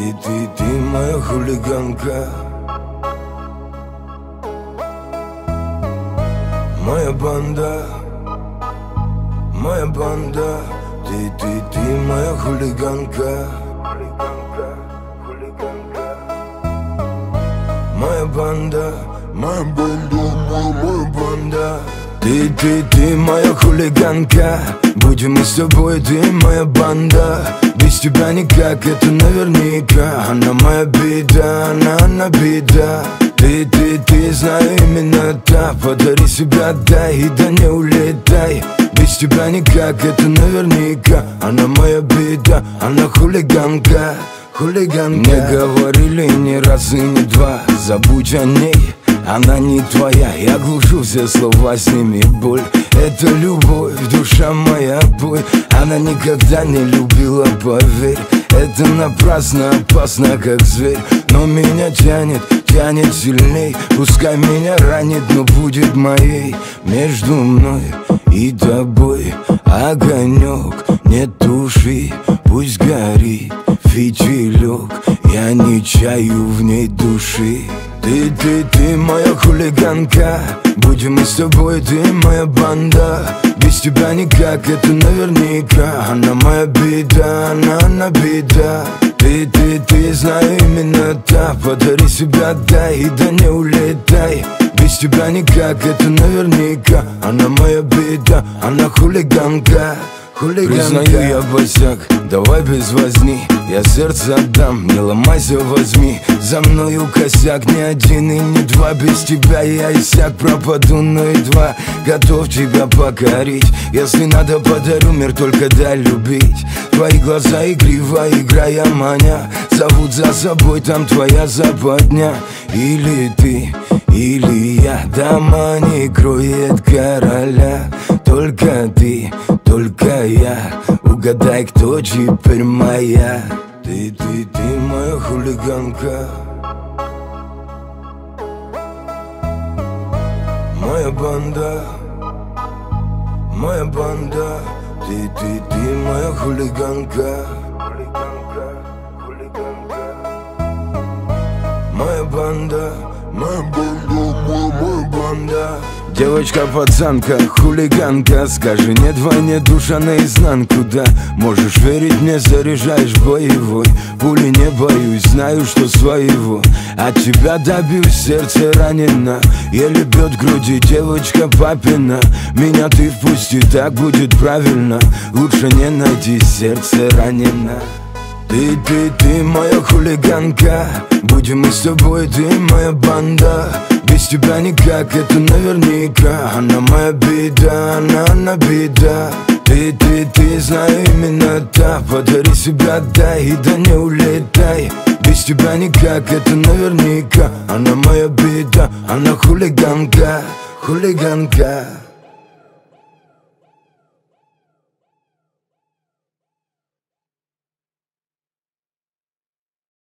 Ты моя хулиганка, моя банда, моя банда. Ты моя хулиганка, моя банда, моя банда, моя банда. Ты моя хулиганка, будем мы с тобой, ты моя банда. Без тебя никак, это наверняка. Она моя беда, она беда. Ты, знаю, именно та. Подари себя, дай, и да не улетай. Без тебя никак, это наверняка. Она моя беда, она хулиганка, хулиганка. Мне говорили ни раз и ни два, забудь о ней, она не твоя. Я глушу все слова, сними боль. Это любовь, душа моя, бой. Она никогда не любила, поверь. Это напрасно, опасно, как зверь. Но меня тянет, тянет сильней. Пускай меня ранит, но будет моей. Между мной и тобой огонек, не туши, пусть горит фитилек. Я не чаю в ней души. Ты моя хулиганка, будем мы с тобой, ты моя банда. Без тебя никак, это наверняка. Она моя беда, она беда. Ты, знаю, именно та. Подари себя, дай, и да не улетай. Без тебя никак, это наверняка. Она моя беда, она хулиганка, хулиганка. Признаю, я босяк, давай без возни. Я сердце отдам, не ломайся, возьми. За мною косяк, ни один и ни два. Без тебя я иссяк, пропаду, но едва готов тебя покорить. Если надо, подарю мир, только дай любить. Твои глаза игриво, играя маня, зовут за собой, там твоя западня. Или ты, или я, дома не кроет короля. Только ты, только я, угадай, кто теперь моя. Ты моя хулиганка, моя банда, моя банда. Ты моя хулиганка, моя банда, моя банда, моя банда. Девочка-пацанка, хулиганка, скажи нет войне, душа наизнанку, да. Можешь верить мне, заряжаешь боевой. Пули не боюсь, знаю, что своего. От тебя добьюсь, сердце ранено, еле бьет в груди девочка папина. Меня ты впусти, так будет правильно. Лучше не найти, сердце ранено. Ты моя хулиганка, будем мы с тобой, ты моя банда. Без тебя никак, это наверняка. Она моя беда, она беда. Ты, знаю, именно та. Подари себя, дай, и да не улетай. Без тебя никак, это наверняка. Она моя беда, она хулиганка, хулиганка.